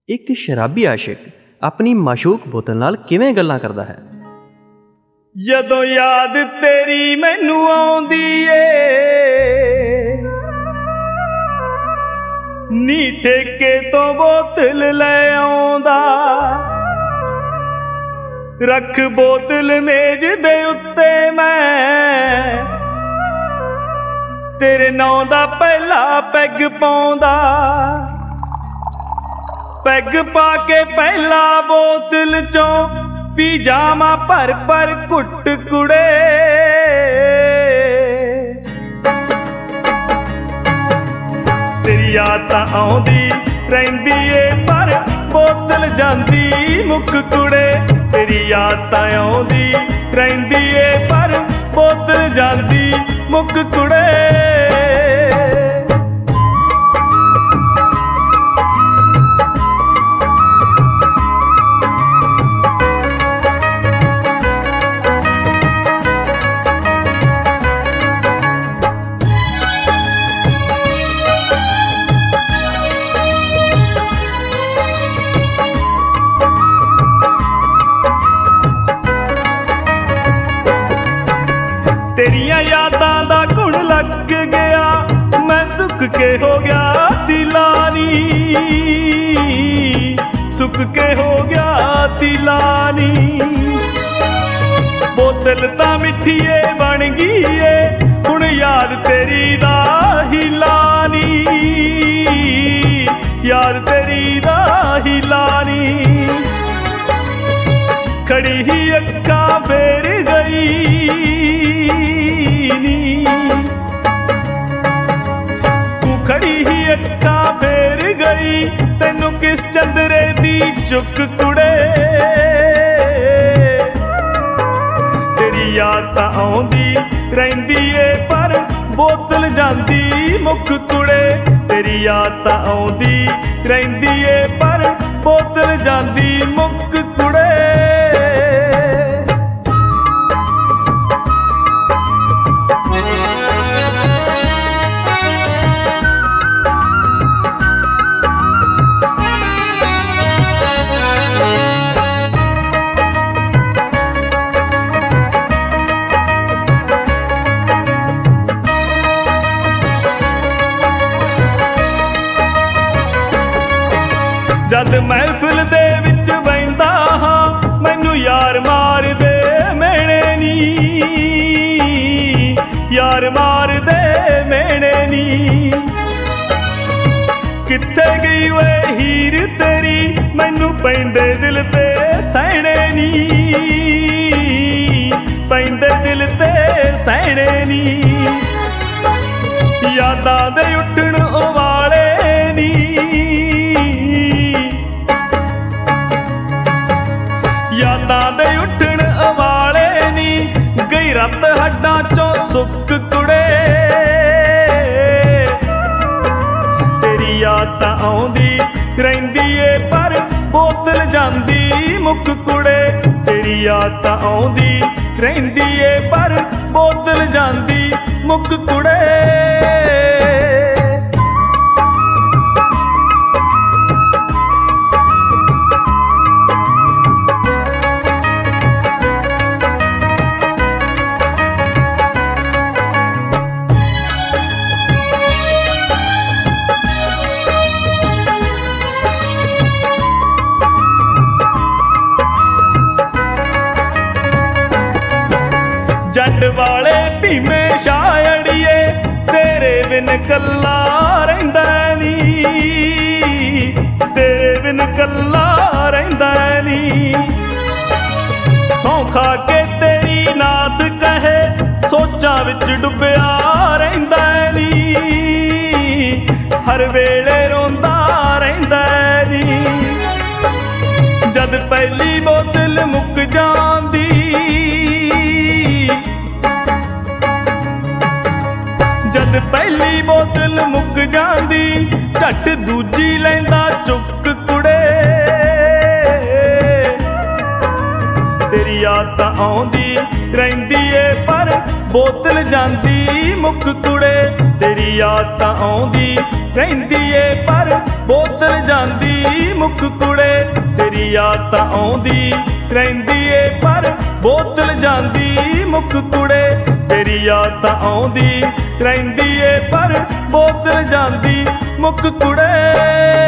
एक शराबी आशिक अपनी माशूक बोतल नाल किवें गल्लां करदा है। जदों याद तेरी मैनू आउंदी ए नी ठेके तो बोतल ले आउंदा, रख बोतल मेज दे उत्ते मैं तेरे नां दा पहला पैग पाउंदा। पैग पा के पहला बोतल चों पी जामा भर भर घुट कुड़े। तेरी याद तां आउंदी रहिंदी ए पर बोतल जांदी मुक कुड़े। तेरी याद तां आउंदी रहिंदी ए पर बोतल जांदी मुक कुड़े। तेरिया यादां दा घुण लग गया, मैं सुख के हो गया दिलानी, सुख के हो गया दिलानी। बोतल तां मिठीए बन गई ए हुण याद तेरी दा हिलानी, याद तेरी दा हिलानी। खड़ी ही अक्खां फेर गई तू, खड़ी ही अक्खां फेर गई तैनू किस चंदरे दी चुक कुड़े। तेरी याद तां आउंदी रहिंदी ए पर बोतल जांदी मुक कुड़े। तेरी याद तां आउंदी रहिंदी ए पर बोतल जांदी मुक कुड़े। जद महफिल दे विच बहिंदा हां मैनू यार मार दे मेणे नी, यार मार दे मेणे नी। कित्थे गई वे हीर तेरी मैनू पैंदे दिल ते सहणे नी, पैंदे दिल ते सहणे नी। यादां दे उठण उवाले नी, यादां दे उठण उवाले नी। गई रत हड्डां चों सुक कुड़े। तेरी याद तां आउंदी रहिंदी ए पर बोतल जांदी मुक कुड़े। तेरी याद तां आउंदी रहिंदी ए पर बोतल जांदी मुक कुड़े। जट वाले भीमे शायड़िए तेरे बिन कल्ला रहिंदा नी, तेरे बिन कल्ला रहिंदा नी। सौं खा के तेरी नात कहे सोचां विच डुबिया रहिंदा नी, हर वेले रोंदा रहिंदा नी। जद पहली बोतल मुक जांदी, जद पहली बोतल मुक जांदी झट दूजी लैंदा चुक कुड़े। तेरी याद तां आउंदी रहिंदी ए पर बोतल जांदी मुक कुड़े। तेरी याद तां आउंदी रहिंदी ए पर ਬੋਤਲ ਜਾਂਦੀ ਮੁੱਕ ਕੁੜੇ। ਤੇਰੀ ਯਾਦ ਤਾਂ ਆਉਂਦੀ ਰਹਿੰਦੀ ਏ ਪਰ ਬੋਤਲ ਜਾਂਦੀ ਮੁੱਕ ਕੁੜੇ। ਤੇਰੀ ਯਾਦ ਤਾਂ ਆਉਂਦੀ ਰਹਿੰਦੀ ਏ ਪਰ ਬੋਤਲ ਜਾਂਦੀ ਮੁੱਕ ਕੁੜੇ।